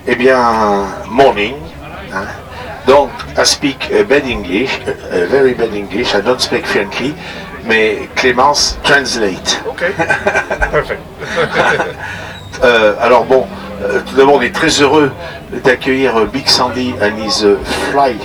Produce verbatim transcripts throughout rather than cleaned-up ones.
Eh bien, morning. Hein. Donc, I speak uh, bad English, uh, very bad English. I don't speak fluently, mais Clémence translate. Okay, perfect. euh, alors bon, euh, tout d'abord, on est très heureux d'accueillir uh, Big Sandy and his uh, Flight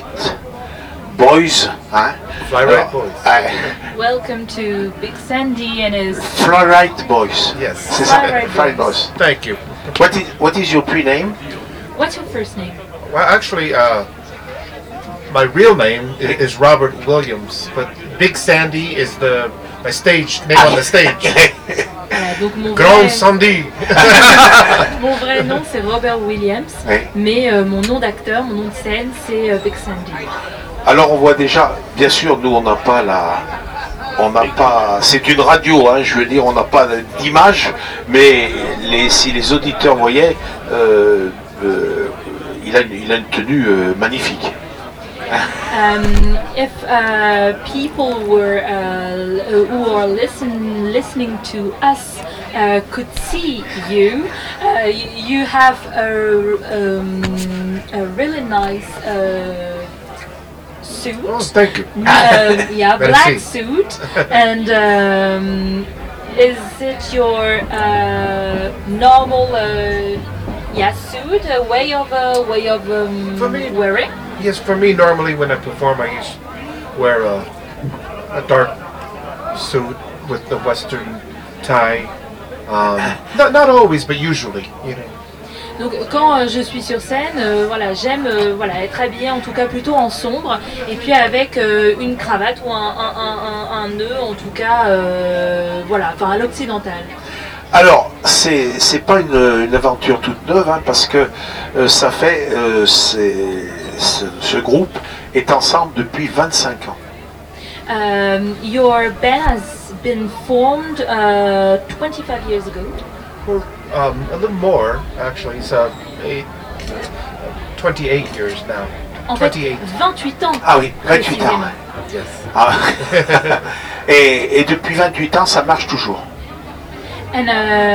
Boys. Hein. Fly-Rite Boys. I, Welcome to Big Sandy and his Fly-Rite Boys. Yes. C'est ça, Fly-Rite Fly-Rite Boys. Boys. Thank you. What is, what is your pre-name? What's your first name? Well, actually, uh, my real name i- is Robert Williams, but Big Sandy is the my stage name on the stage. Voilà, donc mon Grand vrai, Sandy. mon vrai nom c'est Robert Williams, Oui. mais euh, mon nom d'acteur, mon nom de scène c'est euh, Big Sandy. Alors on voit déjà, bien sûr, nous on n'a pas la, on n'a pas, c'est une radio, hein, je veux dire, on n'a pas d'image, mais les, si les auditeurs voyaient, euh, euh, il a, une- il a une tenue euh, magnifique. Um, if uh, people were uh, who are listen, listening to us uh, could see you, uh, you, you have a, um, a really nice uh, suit. Oh, thank you. Um, yeah, Merci. black suit. And um, is it your uh, normal uh, yeah suit, a way of uh, way of um, For me- wearing? Yes, for me, normally when I perform, I used to wear a, a dark suit with the Western tie. Um, not, not always, but usually, you know. Donc quand euh, je suis sur scène, euh, voilà, j'aime euh, voilà, être habillée en tout cas plutôt en sombre et puis avec euh, une cravate ou un, un, un, un- un nœud en tout cas, euh, voilà, enfin à l'occidental. Alors, c'est c'est pas une, une aventure toute neuve, hein, parce que euh, ça fait, euh, c'est- ce, ce groupe est ensemble depuis vingt-cinq ans. Um, your band has been formed uh, twenty-five years ago. Or um, a little more, actually. It's uh, eight, twenty-eight years now. En fait, twenty-eight. vingt-huit ans. Ah oui, vingt-huit ans. précisément. ouais. Yes. Ah. et, et depuis vingt-huit ans, ça marche toujours. And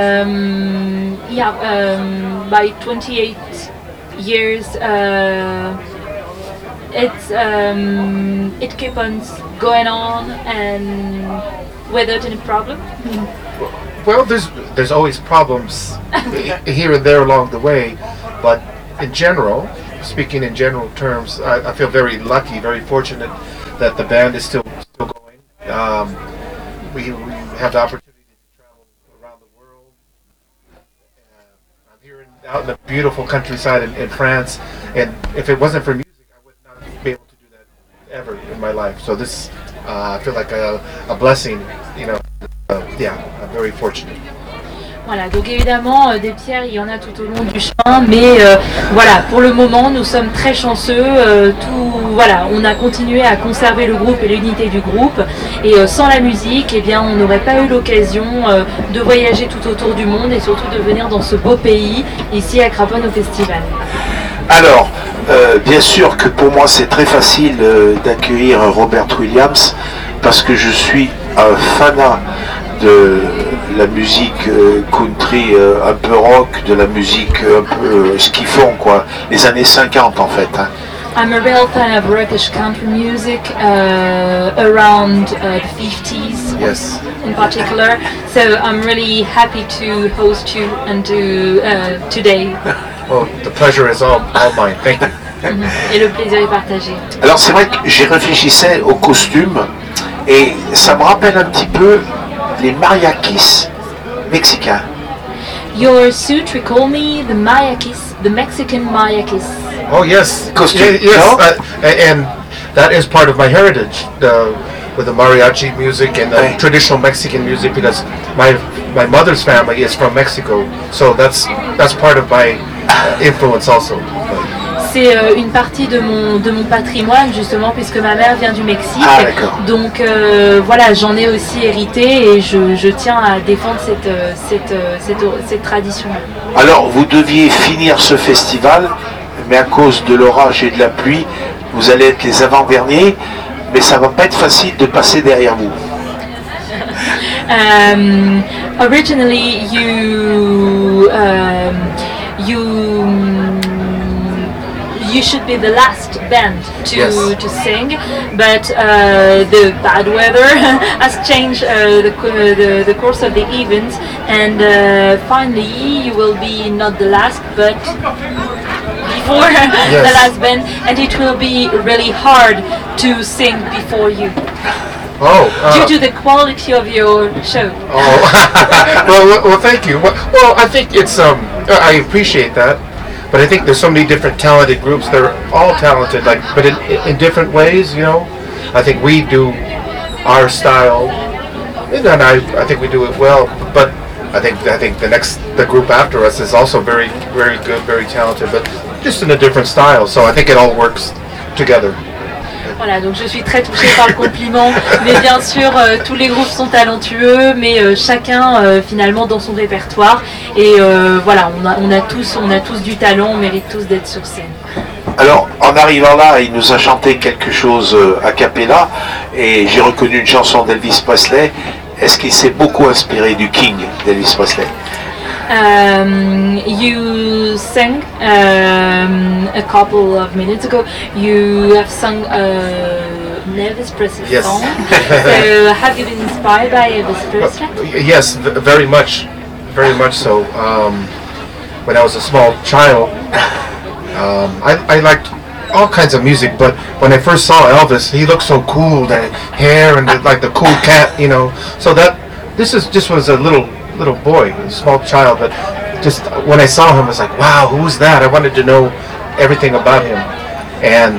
um, yeah, um, by twenty-eight years, uh, it's um, it keeps on going on and without any problem. Well, there's there's always problems here and there along the way, but in general, speaking in general terms, I, I feel very lucky, very fortunate that the band is still still going. Um, we, we have the opportunity to travel around the world. Uh, I'm here in, out in the beautiful countryside in, in France, and if it wasn't for music, I would not be able to do that ever in my life. So this, uh, I feel like a, a blessing, you know. Uh, yeah, I'm very fortunate. Voilà, donc évidemment euh, des pierres il y en a tout au long du chemin, mais euh, voilà, pour le moment nous sommes très chanceux. euh, tout, voilà, on a continué à conserver le groupe et l'unité du groupe, et euh, sans la musique, eh bien, on n'aurait pas eu l'occasion euh, de voyager tout autour du monde et surtout de venir dans ce beau pays ici à Craponne au festival. Alors, euh, bien sûr que pour moi c'est très facile euh, d'accueillir Robert Williams parce que je suis un fanat de la musique euh, country, euh, un peu rock, de la musique euh, un peu euh, ce qu'ils font quoi, les années cinquante en fait. Hein. I'm a real fan of rockish country music uh, around uh, the fifties. Yes. In particular, so I'm really happy to host you and to uh, today, Well, the pleasure is all, all mine. Thank you. et le plaisir est partagé. Alors c'est vrai que j'y réfléchissais au costume et ça me rappelle un petit peu les mariachis mexicains. Your suit recall me the Mayakis, the Mexican Mayakis. Oh yes, Costume, Ye- yes, no? uh, a- and that is part of my heritage, uh, with the mariachi music and the Right. traditional Mexican music, because my my mother's family is from Mexico, so that's that's part of my uh, influence also. C'est euh, une partie de mon, de mon patrimoine justement, puisque ma mère vient du Mexique. Ah, d'accord. Donc euh, voilà, j'en ai aussi hérité et je, je tiens à défendre cette, euh, cette, euh, cette, cette tradition-là. Alors vous deviez finir ce festival, mais à cause de l'orage et de la pluie, vous allez être les avant-derniers, mais ça va pas être facile de passer derrière vous. Um, originally, you um, you you should be the last band to Yes. to sing, but uh, the bad weather has changed uh, the, co- the the course of the event, and uh, finally you will be not the last, but before Yes. the last band, and it will be really hard to sing before you Oh, uh, due to the quality of your show. oh. well, well, well, thank you. Well, well, I think it's um, I appreciate that, but I think there's so many different talented groups. They're all talented, like, but in in different ways. You know, I think we do our style, and then I I think we do it well. But I think I think the next the group after us is also very very good, very talented, but just in a different style. So I think it all works together. Voilà, donc je suis très touchée par le compliment, mais bien sûr euh, tous les groupes sont talentueux, mais euh, chacun euh, finalement dans son répertoire, et euh, voilà, on a, on a tous, on a tous du talent, on mérite tous d'être sur scène. Alors, en arrivant là, il nous a chanté quelque chose euh, a cappella, et j'ai reconnu une chanson d'Elvis Presley. Est-ce qu'il s'est beaucoup inspiré du King d'Elvis Presley? Um, you sang um, a couple of minutes ago. You have sung a Elvis Presley Yes. song. So have you been inspired by Elvis Presley? Yes, v- very much, very much so. Um, when I was a small child, um, I, I liked all kinds of music, but when I first saw Elvis, he looked so cool, that hair and the, like the cool cat, you know. So that this is just was a little little boy, a small child, but just when I saw him, I was like, wow, who's that? I wanted to know everything about him, and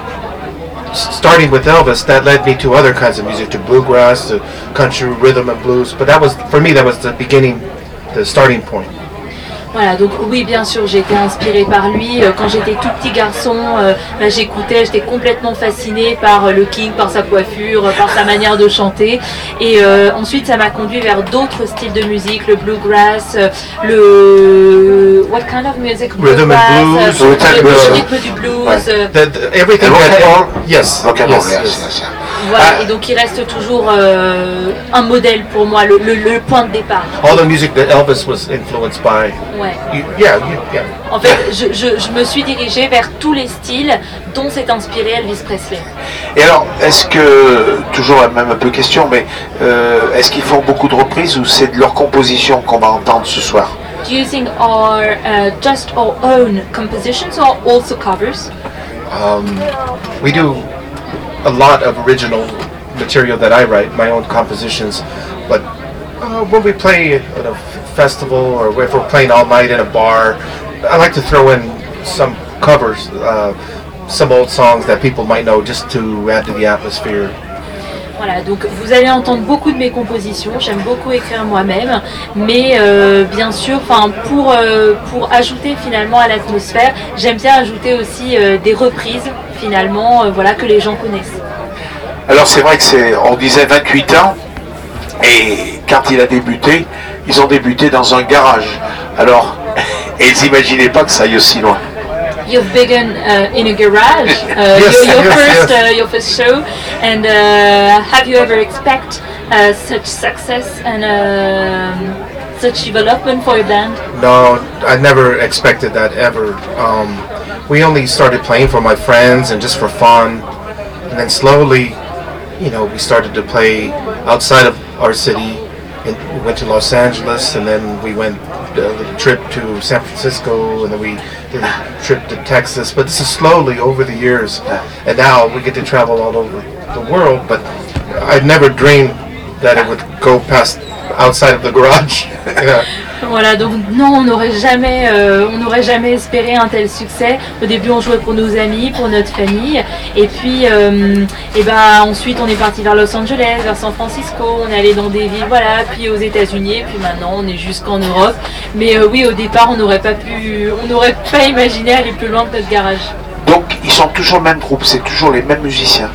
s- starting with Elvis, that led me to other kinds of music, to bluegrass, to country, rhythm and blues. But that was, for me, that was the beginning, the starting point. Voilà, donc oui, bien sûr, j'ai été inspirée par lui. Euh, Quand j'étais tout petit garçon, euh, bah, j'écoutais, j'étais complètement fascinée par euh, le King, par sa coiffure, euh, par sa manière de chanter. Et euh, ensuite, ça m'a conduit vers d'autres styles de musique, le bluegrass, euh, le... What kind of music? Rhythm and Bluegrass, blues, euh, rhythm and le, blues. le rythme du blues. Ouais. euh, The, the, everything And rock that, and roll? yes, Rock and roll, yes, yes, yes. yes, yeah. Voilà, Ah. et donc il reste toujours euh, un modèle pour moi, le, le, le point de départ. All the music that Elvis was influenced by. Ouais. You, yeah, you, yeah. En fait, je, je, je me suis dirigée vers tous les styles dont s'est inspiré Elvis Presley. Et alors, est-ce que, toujours la même un peu question, mais euh, est-ce qu'ils font beaucoup de reprises ou c'est de leur composition qu'on va entendre ce soir? Do you think are uh, just our own compositions or also covers? Um, we do a lot of original material that I write, my own compositions, but uh, when we play at a festival or if we're playing all night in a bar, I like to throw in some covers, uh, some old songs that people might know, just to add to the atmosphere. Voilà, donc vous allez entendre beaucoup de mes compositions, j'aime beaucoup écrire moi-même, mais euh, bien sûr, enfin pour, euh, pour ajouter finalement à l'atmosphère, j'aime bien ajouter aussi euh, des reprises finalement, euh, voilà, que les gens connaissent. Alors c'est vrai que c'est, on disait vingt-huit ans, et quand il a débuté, ils ont débuté dans un garage. Alors, et ils n'imaginaient pas que ça aille aussi loin. You've begun uh, in a garage, uh, Yes, your, your yes, first yes. Uh, your first show, and uh, have you ever expect uh, such success and um, such development for your band? No, I never expected that ever. Um, we only started playing for my friends and just for fun, and then slowly, you know, we started to play outside of our city. And we went to Los Angeles, and then we went a little trip to San Francisco, and then we did a trip to Texas. But this is slowly over the years, and now we get to travel all over the world. But I'd never dreamed that it would go past outside of the garage. Yeah. Voilà, donc non, on n'aurait jamais, euh, on n'aurait jamais espéré un tel succès. Au début, on jouait pour nos amis, pour notre famille, et puis, euh, et ben ensuite, on est parti vers Los Angeles, vers San Francisco. On est allé dans des villes, voilà, puis aux États-Unis, et puis maintenant, on est jusqu'en Europe. Mais euh, oui, au départ, on n'aurait pas pu, on n'aurait pas imaginé aller plus loin que notre garage. Donc ils sont toujours le même groupe, c'est toujours les mêmes musiciens.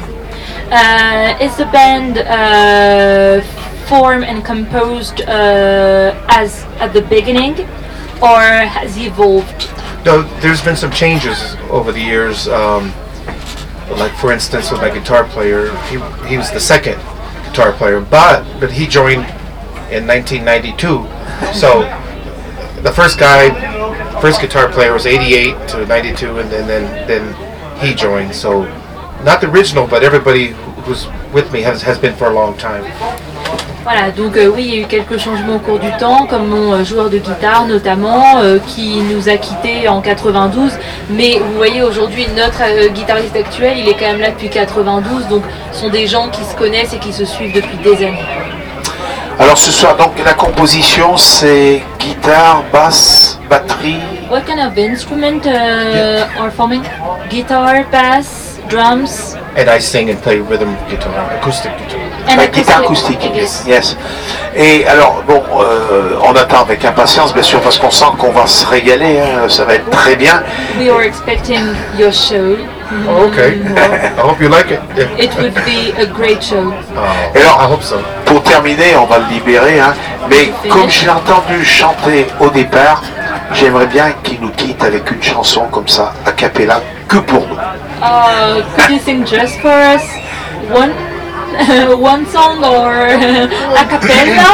Uh, is the band uh, formed and composed uh, as at the beginning, or has evolved? Though there's been some changes over the years. Um, like for instance, with my guitar player, he he was the second guitar player, but but he joined in nineteen ninety-two. So the first guy, first guitar player was eighty-eight to ninety-two, and, and then then he joined. So not the original, but everybody who's with me has, has been for a long time. Voilà, donc euh, oui, il y a eu quelques changements au cours du temps, comme mon euh, joueur de guitare notamment, euh, qui nous a quittés en quatre-vingt-douze. Mais vous voyez, aujourd'hui, notre euh, guitariste actuel, il est quand même là depuis quatre-vingt-douze. Donc ce sont des gens qui se connaissent et qui se suivent depuis des années. Alors ce soir, donc la composition, c'est guitare, basse, batterie. What kind of instrument uh, are forming? Guitar, bass, drums? And I sing and play rhythm guitar, acoustic guitar. And La guitare acoustique, Yes. yes. Et alors, bon, euh, on attend avec impatience, bien sûr, parce qu'on sent qu'on va se régaler, hein, ça va être très bien. We are expecting your show. Oh, okay. I hope you like it. Yeah. It would be a great show. Oh, Et alors, I hope so. pour terminer, on va le libérer, hein, mais comme je l'ai entendu chanter au départ, j'aimerais bien qu'il nous quitte avec une chanson comme ça, a cappella, que pour nous. Uh, could you sing just for us one one song or a cappella?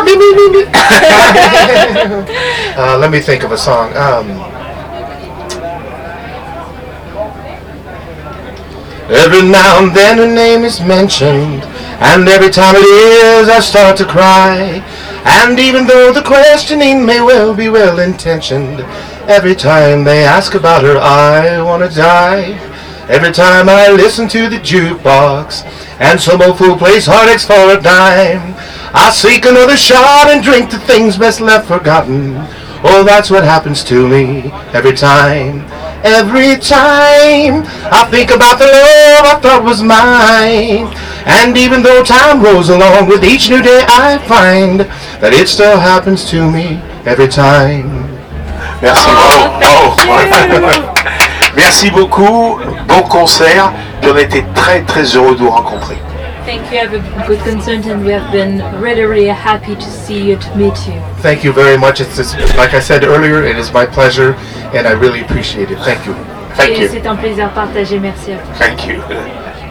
uh, let me think of a song. Um, every now and then her name is mentioned, and every time it is I start to cry. And even though the questioning may well be well intentioned, every time they ask about her I wanna die. Every time I listen to the jukebox and some old fool plays heartaches for a dime, I seek another shot and drink the things best left forgotten. Oh, that's what happens to me every time. Every time I think about the love I thought was mine. And even though time rolls along, with each new day I find that it still happens to me every time. Merci. Oh, oh. Merci beaucoup, bon concert, puis on a été très très heureux de vous rencontrer. Thank you. Have a good concert, and we have been really, really happy to see you, to meet you. Thank you very much. It's, it's like I said earlier, it is my pleasure, and I really appreciate it. Thank you. Thank Et you. c'est un plaisir partagé. Merci à vous. Thank you.